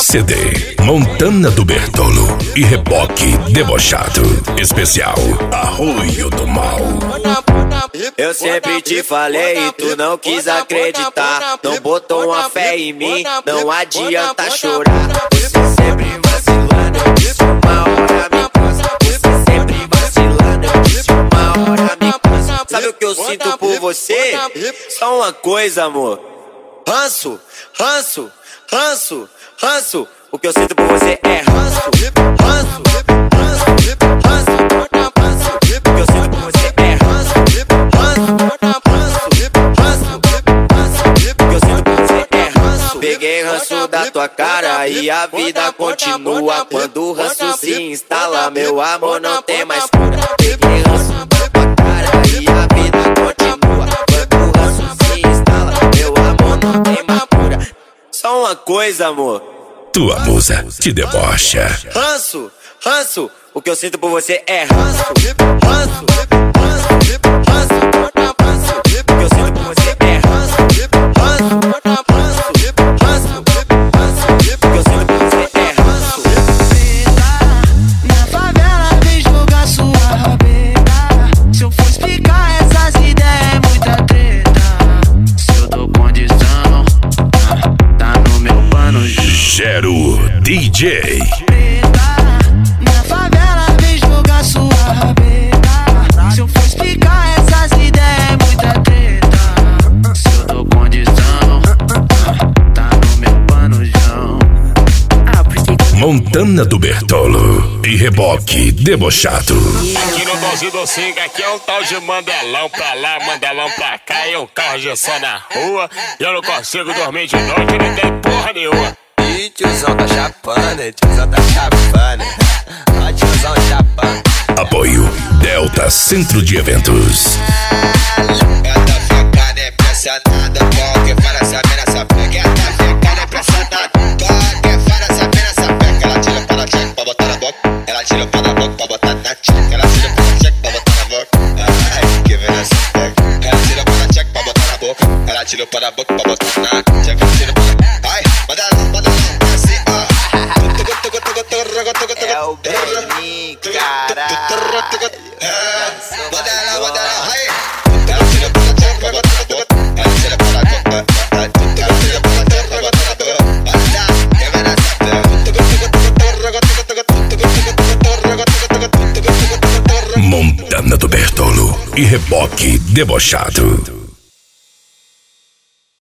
CD Montana do Bertolo e Reboque Debochado. Especial Arroio do Mal. Eu sempre te falei e tu não quis acreditar. Não botou uma fé em mim, não adianta chorar. Você sempre vacilando, eu disse uma hora me cansa. Você sempre vacilando, eu disse uma hora me cansa. Sabe o que eu sinto por você? Só uma coisa, amor. Ranço, ranço, ranço, ranço. O que eu sinto por você é ranço, ranço, ranço, ranço, ranço. O que eu sinto por você é ranço, ranço, ranço, ranço, ranço. O que eu sinto por você é ranço. Peguei ranço da tua cara e a vida continua. Quando o ranço se instala, meu amor não tem mais cura. Peguei ranço da tua cara e a vida continua. Quando o ranço se instala, meu amor não tem mais cura. Só uma coisa, amor. Tua musa te debocha. Ranço, ranço, o que eu sinto por você é ranço, ranço, ranço, ranço, ranço. O que eu sinto por você é ranço, ranço, ranço, ranço, ranço. O que eu sinto por você é ranço. Na favela vem jogar sua rabeta. Se eu for explicar essas ideias é muita treta. Se eu dou condição, tá no meu pano. Gero DJ. Na favela vem jogar sua rabeta. Se eu for explicar essas ideias é muita treta. Se eu dou condição, tá no meu panojão. Montana do Bertolo e Reboque Debochado. Aqui no Dozinho do Singa, aqui é um tal de Mandelão pra lá, Mandelão pra cá. E um carro de som na rua. E eu não consigo dormir de noite, não tem porra nenhuma. Ih, tiozão tá chapando, tiozão tá chapando. Ó, tiozão chapando. Apoio Delta Centro de Eventos. Ela fica impressionada com que fala essa mina, essa pega. Ela fica impressionada com que fala essa mina, essa pega. Ela tira para check pra botar na boca. Ela tira para na boca pra botar na check. Ela tira para check pra botar na boca. Ai, que vem essa pega. Ela tira para check pra botar na boca. Ela tira para a boca pra botar na check. Ela tira para. Ai, manda assim, ó. É o Benin, caralho. Manda ela, ai. Ela tira para check pra botar na boca. Ela tira para a boca. Ela tira para check pra botar na boca. Que vem essa pega. Montana do Bertolo e Reboque Debochado.